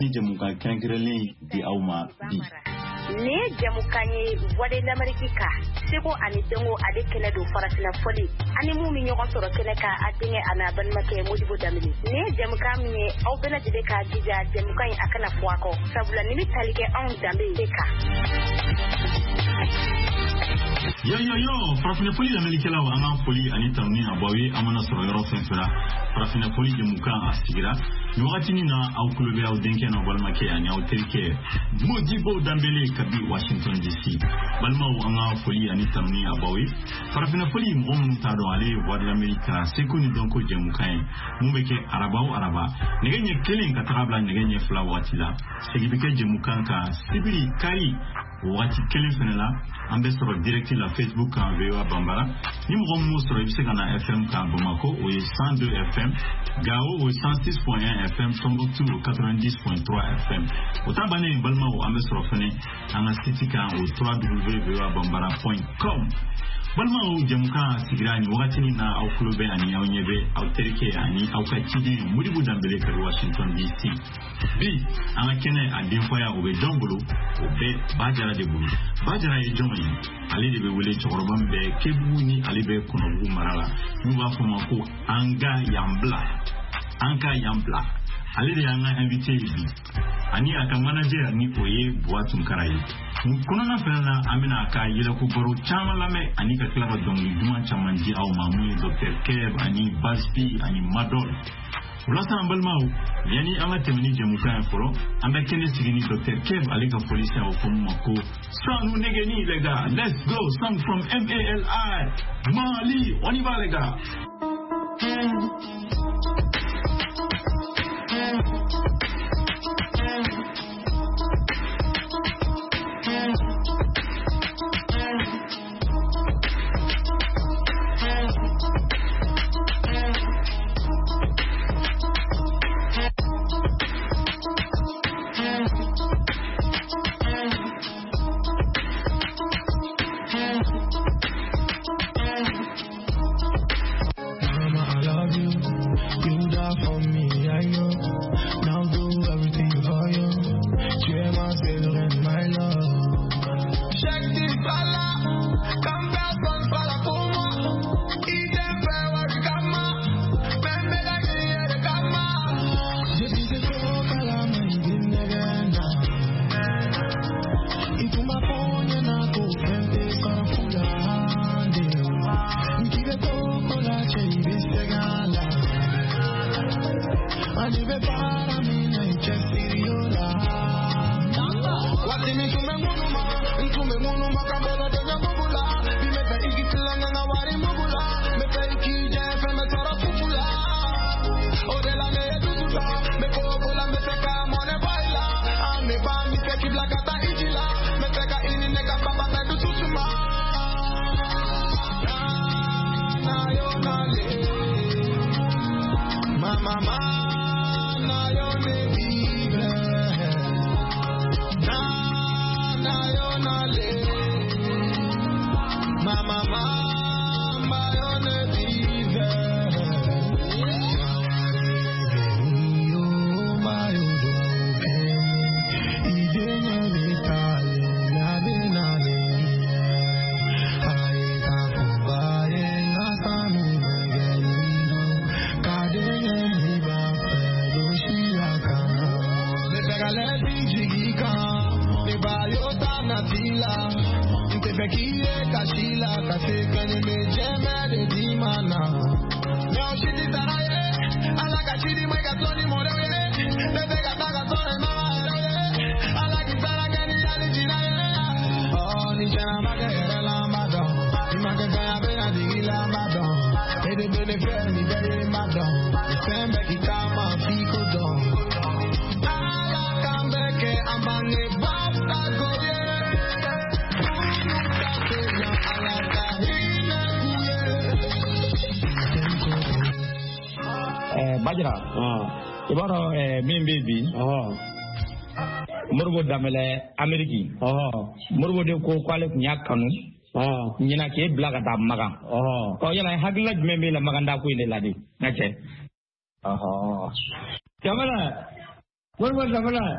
Jamuka Kankreli di Auma bi. Ne Jamukanye Wade l'Amerika, Sego Anitongo Adekene do Farasina Foli, Animu Mignon Soro Keneka, Atine Anaban Make Modibo Damini. Ne Jamukami, Obena Deka, Dija, Jamukai Akana Fuako, Sabula Nimitalike on Dambe Deka. Yo, Farafina Foli l'Amerika la Wana Foli, Anita Ni Abawi, Amana Soro Fensura, Farafina Foli Jamuka Asigira, Yoratinina, Aukulube, Audenken, Walmake, and Autelke, Modibo Dambele, Kabi, Washington DC. Balma Wana Foli, Anita Ni Abawi, Farafina Foli, Montado Ale, Wad l'Amerika, Sekuni Donko Jamukai, Mumeke, Araba, Neganye Killing Katabla, Neganye Flawatila, Segibeke Jamukanka, Sibili Kari. Wati Kelly Fenela, ambassadeur direct la Facebook en VOA Bambara, numéro sur le FM Bamako, au 102 FM, Gao au 106.1 FM, Tombouctou au 90.3 FM. Au Tabané, Balma ou ambassadeur Fene, en Astitika au www.voabambara.com. Balma ou Jamuka Sigrani, Watini na au Clube ani au Nyebe, au Tereke ani au Kachidi, Muribu Dambele ka Washington DC. Bi, Anakene a Denfoya ou Jongolo, ou Be Bajara de Bulu. Bajara e Jomani, Ali de Bewele Chorobambe, Kebuni, Alibe Konobu Marala, Nuba Fomako, Anga Yambla. Ali de Anga invité ibi. Ani aka manager ni oye Boatum Karayi. Kunana fena amina aka yela ko baro chama lame ani ka klaba dongi duma chamanji au mamu Dr. Kev ani Baspi ani Madol. Ulasa ambalmau yani anga temini Jamuka foro amba kene sigini Dr. Kev ali ka police au komako. Sanu negeni lega. Let's go song from MALI. Mali on y va lega. Bajra, ibaro min baby, Murgo Damele, Ameriki, Murgo de Ko Qualif Yakanu, Nina Kate Blagata Maga, yana Haglag maybe la Maganda Queen Ladi, Nache. Jamala. Moribo Zabala